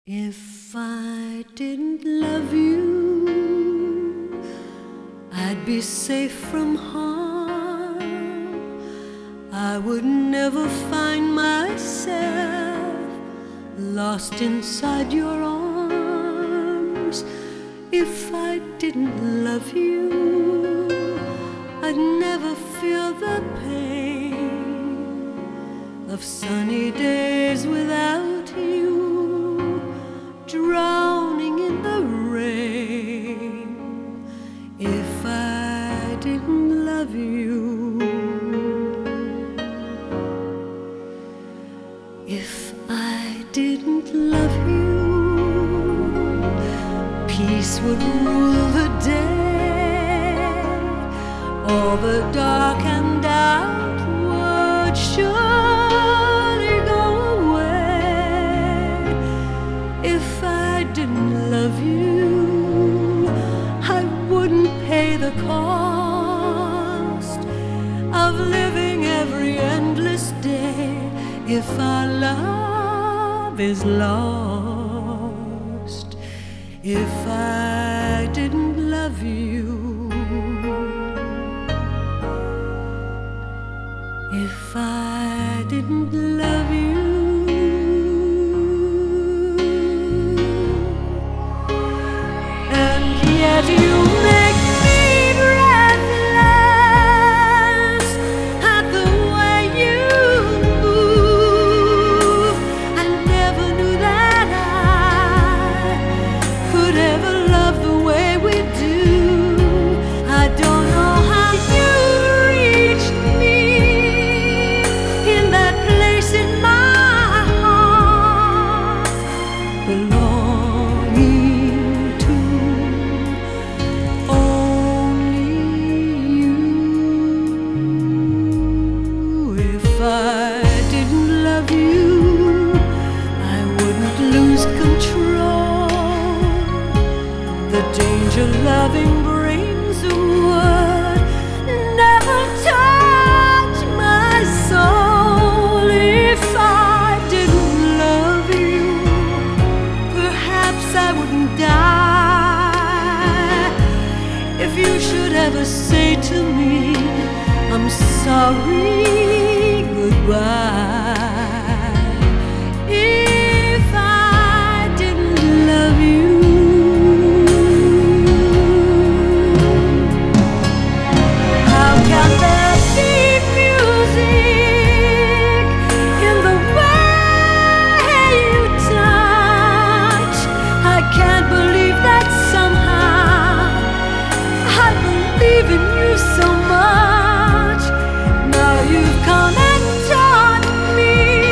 If I didn't love you, I'd be safe from harm. I would never find myself lost inside your arms. If I didn't love you, I'd never feel the pain of sunny days without you, drowning in the rain. If I didn't love you, if I didn't love you, peace would rule the day. All the dark and doubt would surely go away. If I didn't love you, I wouldn't pay the cost of living every endless day. If our love is lost, if I didn't love you, if I didn't love you, and yet you make me breathless at the way you move. I never knew that I could ever love the way we do. I don't know how you reached me in that place in my heart, belonging to only you. If I didn't love you, I wouldn't lose control. The danger loving brings would never touch my soul. If I didn't love you, perhaps I wouldn't die. If you should ever say to me, I'm sorry, goodbye. If I didn't love you, how can there be music in the way you touch? I can't believe that somehow I believe in you so much. Now you've come and taught me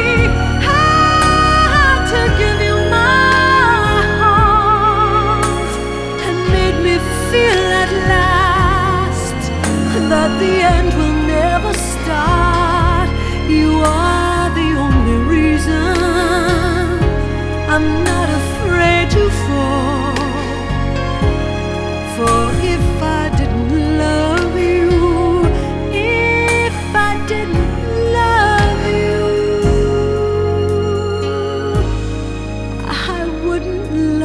how to give you my heart, and made me feel at last that the end will never start. You are the only reason I'm not afraid to fall. For if I didn't love you, if I didn't love you, I wouldn't